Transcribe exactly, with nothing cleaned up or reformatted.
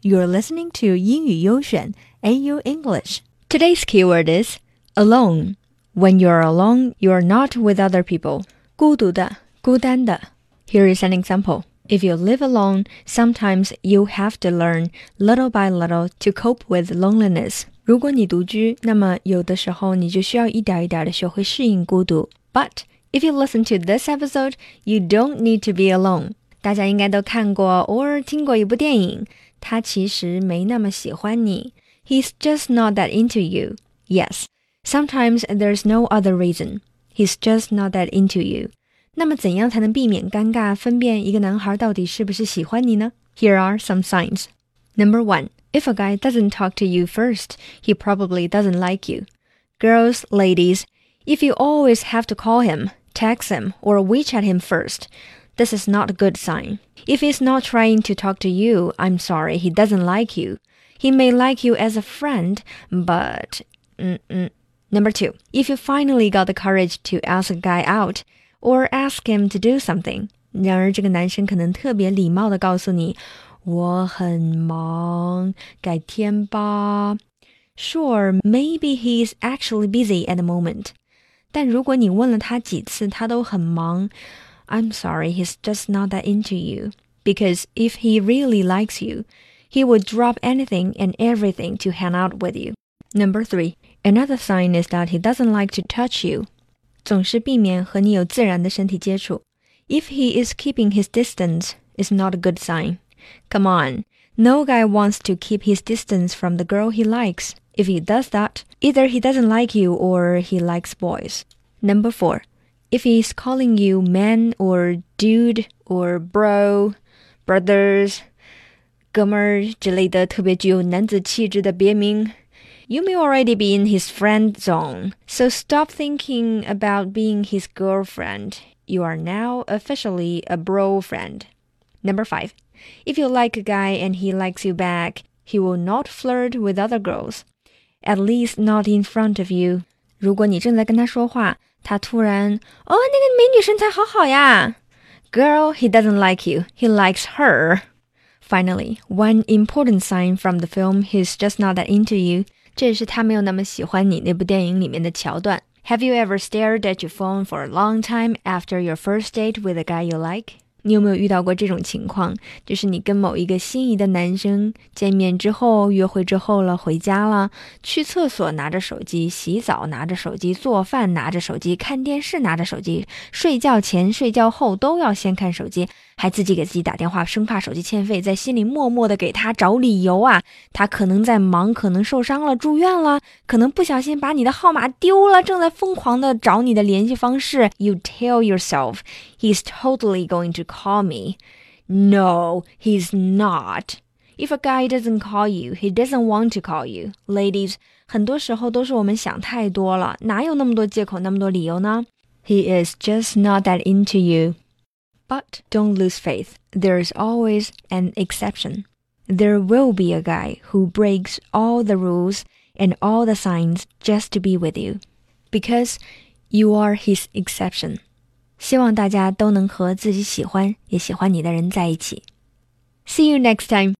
You're listening to 英语优选 A U English. Today's keyword is alone. When you're alone, you're not with other people. 孤独的，孤单的。Here is an example. If you live alone, sometimes you have to learn little by little to cope with loneliness. 如果你独居，那么有的时候你就需要一点一点的学会适应孤独。But if you listen to this episode, you don't need to be alone. 大家应该都看过 or 听过一部电影，他其实没那么喜欢你。He's just not that into you. Yes, sometimes there's no other reason. He's just not that into you. 那么怎样才能避免尴尬，分辨一个男孩到底是不是喜欢你呢？ Here are some signs. Number one, if a guy doesn't talk to you first, he probably doesn't like you. Girls, ladies, if you always have to call him, text him, or WeChat him first, this is not a good sign. If he's not trying to talk to you, I'm sorry, he doesn't like you. He may like you as a friend, but... Mm-mm. Number two, if you finally got the courage to ask a guy out, or ask him to do something, 然而这个男生可能特别礼貌地告诉你，我很忙，改天吧。Sure, maybe he's actually busy at the moment. 但如果你问了他几次，他都很忙， I'm sorry, he's just not that into you. Because if he really likes you, he would drop anything and everything to hang out with you. Number three, another sign is that he doesn't like to touch you. 总是避免和你有自然的身体接触。If he is keeping his distance, it's not a good sign. Come on, no guy wants to keep his distance from the girl he likes. If he does that, either he doesn't like you or he likes boys. Number four, if he's calling you man or dude or bro, brothers, 哥们儿之类的特别具有男子气质的别名， you may already be in his friend zone, so stop thinking about being his girlfriend. You are now officially a bro friend. Number five, if you like a guy and he likes you back, he will not flirt with other girls, at least not in front of you. 如果你正在跟他说话，他突然，哦，那个美女身材好好呀。Girl, he doesn't like you. He likes her. Finally, one important sign from the film He's Just Not That Into You. 这也是他没有那么喜欢你那部电影里面的桥段。Have you ever stared at your phone for a long time after your first date with a guy you like? 你有没有遇到过这种情况？就是你跟某一个心仪的男生见面之后，约会之后了，回家了，去厕所拿着手机，洗澡拿着手机，做饭拿着手机，看电视拿着手机，睡觉前睡觉后都要先看手机，还自己给自己打电话，生怕手机欠费，在心里默默的给他找理由啊。他可能在忙，可能受伤了，住院了，可能不小心把你的号码丢了，正在疯狂的找你的联系方式。You tell yourself, he's totally going to call me. No, he's not. If a guy doesn't call you, he doesn't want to call you. Ladies, 很多时候都是我们想太多了，哪有那么多借口，那么多理由呢？ He is just not that into you. But don't lose faith. There is always an exception. There will be a guy who breaks all the rules and all the signs just to be with you. Because you are his exception. 希望大家都能和自己喜欢也喜欢你的人在一起。See you next time.